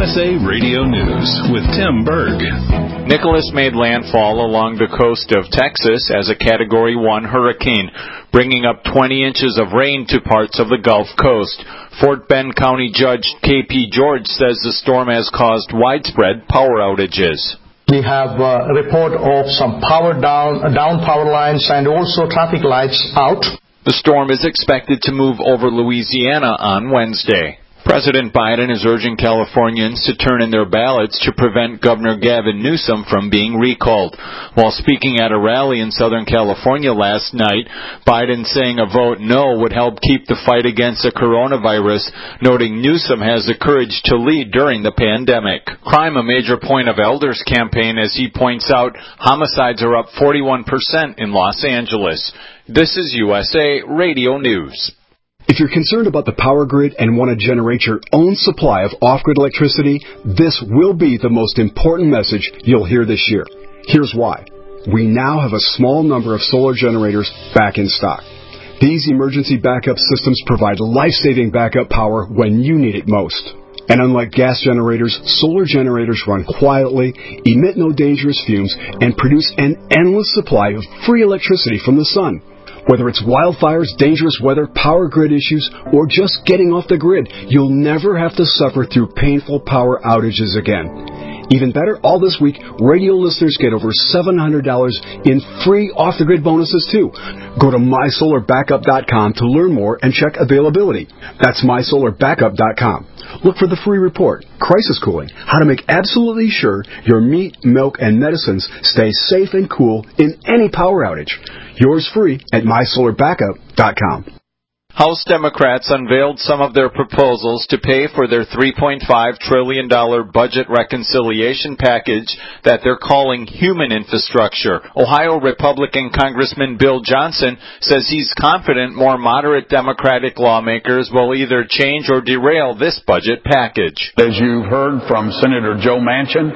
USA Radio News with Tim Berg. Nicholas made landfall along the coast of Texas as a Category 1 hurricane, bringing up 20 inches of rain to parts of the Gulf Coast. Fort Bend County Judge K.P. George says the storm has caused widespread power outages. We have a report of some down power lines and also traffic lights out. The storm is expected to move over Louisiana on Wednesday. President Biden is urging Californians to turn in their ballots to prevent Governor Gavin Newsom from being recalled. While speaking at a rally in Southern California last night, Biden saying a vote no would help keep the fight against the coronavirus, noting Newsom has the courage to lead during the pandemic. Crime a major point of Elder's campaign as he points out homicides are up 41% in Los Angeles. This is USA Radio News. If you're concerned about the power grid and want to generate your own supply of off-grid electricity, this will be the most important message you'll hear this year. Here's why. We now have a small number of solar generators back in stock. These emergency backup systems provide life-saving backup power when you need it most. And unlike gas generators, solar generators run quietly, emit no dangerous fumes, and produce an endless supply of free electricity from the sun. Whether it's wildfires, dangerous weather, power grid issues, or just getting off the grid, you'll never have to suffer through painful power outages again. Even better, all this week, radio listeners get over $700 in free off-the-grid bonuses, too. Go to MySolarBackup.com to learn more and check availability. That's MySolarBackup.com. Look for the free report, Crisis Cooling, how to make absolutely sure your meat, milk, and medicines stay safe and cool in any power outage. Yours free at MySolarBackup.com. House Democrats unveiled some of their proposals to pay for their $3.5 trillion budget reconciliation package that they're calling human infrastructure. Ohio Republican Congressman Bill Johnson says he's confident more moderate Democratic lawmakers will either change or derail this budget package. As you've heard from Senator Joe Manchin,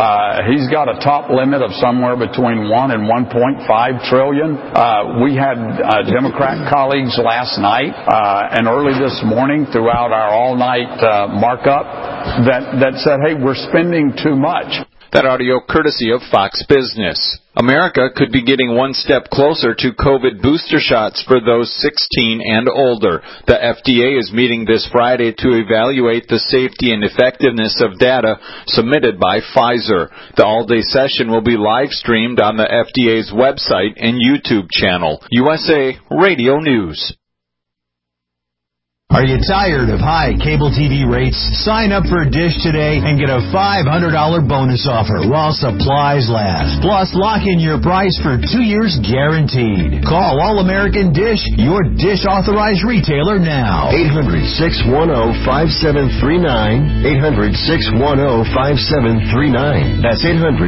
he's got a top limit of somewhere between 1 and 1.5 trillion. We had Democrat colleagues last night and early this morning throughout our all-night markup that said, hey, we're spending too much. That audio courtesy of Fox Business. America could be getting one step closer to COVID booster shots for those 16 and older. The FDA is meeting this Friday to evaluate the safety and effectiveness of data submitted by Pfizer. The all-day session will be live-streamed on the FDA's website and YouTube channel. USA Radio News. Are you tired of high cable TV rates? Sign up for Dish today and get a $500 bonus offer while supplies last. Plus, lock in your price for 2 years guaranteed. Call All-American Dish, your Dish authorized retailer now. 800-610-5739. 800-610-5739. That's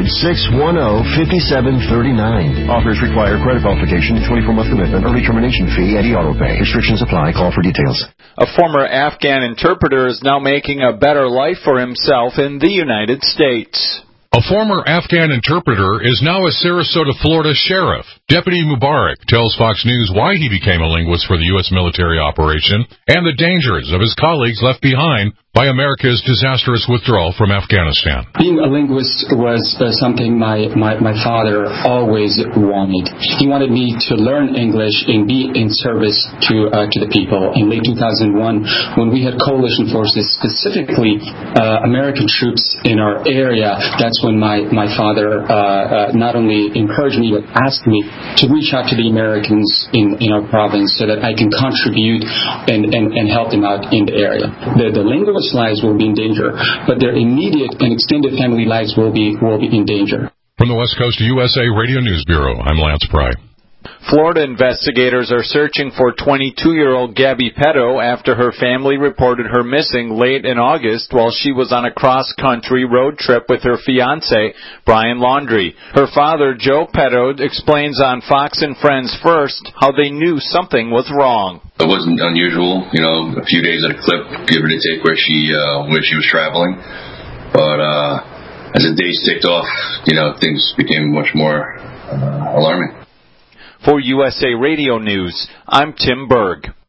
800-610-5739. Offers require credit qualification, 24-month commitment, early termination fee, and auto pay. Restrictions apply. Call for details. A former Afghan interpreter is now making a better life for himself in the United States. A former Afghan interpreter is now a Sarasota, Florida sheriff. Deputy Mubarak tells Fox News why he became a linguist for the U.S. military operation and the dangers of his colleagues left behind by America's disastrous withdrawal from Afghanistan. Being a linguist was something my father always wanted. He wanted me to learn English and be in service to the people. In late 2001, when we had coalition forces, specifically American troops in our area, that's when my father not only encouraged me but asked me to reach out to the Americans in our province so that I can contribute and help them out in the area. The linguist lives will be in danger, but their immediate and extended family lives will be in danger. From the West Coast USA Radio News Bureau, I'm Lance Pry. Florida investigators are searching for 22-year-old Gabby Petto after her family reported her missing late in August while she was on a cross-country road trip with her fiancé, Brian Laundrie. Her father, Joe Petto, explains on Fox and Friends First how they knew something was wrong. It wasn't unusual, a few days at a clip, give or take where she was traveling. But as the days ticked off, things became much more alarming. For USA Radio News, I'm Tim Berg.